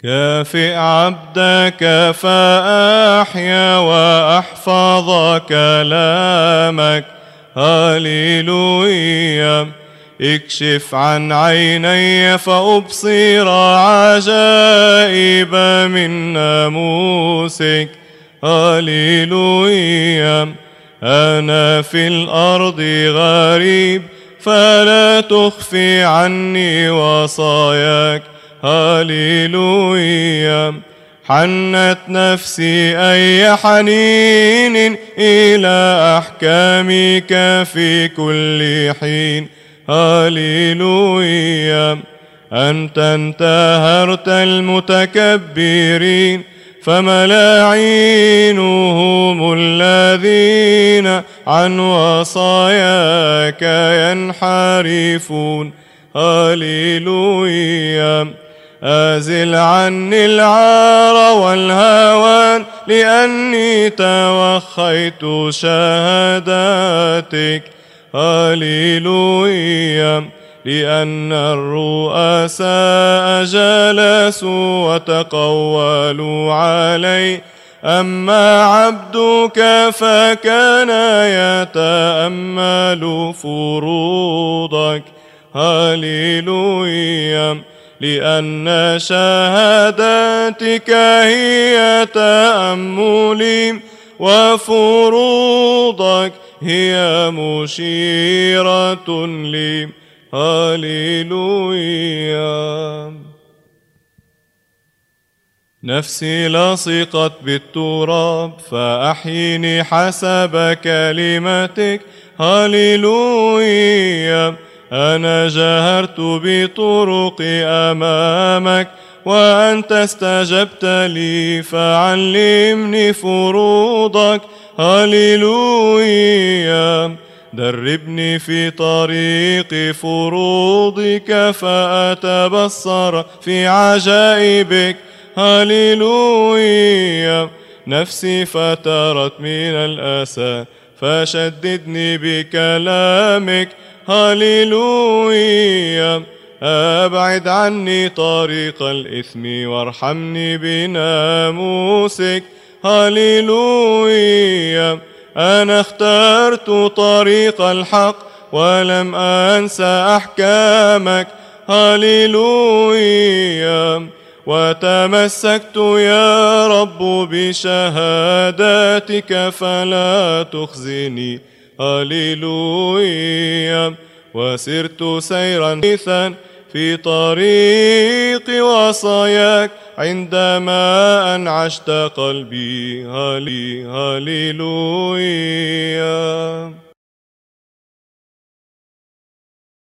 كافئ عبدك فأحيا وأحفظ كلامك. هاليلويا. اكشف عن عيني فأبصر عجائب من ناموسك. هاليلويا. أنا في الأرض غريب فلا تخفي عني وصاياك. هاليلويا. حنت نفسي أي حنين إلى أحكامك في كل حين. هاليلويا. أنت انتهرت المتكبرين فملاعينهم الذين عن وصاياك ينحرفون. هاليلويا. أزل عني العار والهوان لأني توخيت شهاداتك. هاليلويا. لأن الرؤساء جلسوا وتقولوا علي، أما عبدك فكان يتأمل فروضك. هاليلويا. لأن شهاداتك هي تأملي وفروضك هي مشيرة لي. هاليلويا. نفسي لصقت بالتراب فأحيني حسب كلمتك. هاليلويا. أنا جهرت بطرقي أمامك وأنت استجبت لي فعلمني فروضك. هاليلويا. دربني في طريق فروضك فأتبصر في عجائبك. هاليلويا. نفسي فترت من الأسى فشددني بكلامك. هاليلويا. أبعد عني طريق الإثم وارحمني بناموسك. هاليلويا. أنا اخترت طريق الحق ولم أنسى أحكامك. هاليلويا. وتمسكت يا رب بشهاداتك فلا تخزني. هاليلويا. وسرت سيرا في طريق وصاياك عندما أنعشت قلبي. هاليلويا.